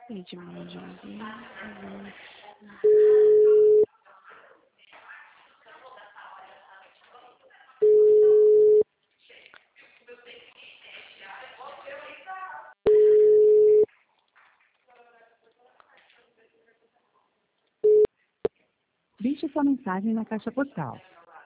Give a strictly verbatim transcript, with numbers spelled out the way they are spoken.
Gente, mande um. Deixe sua mensagem na caixa postal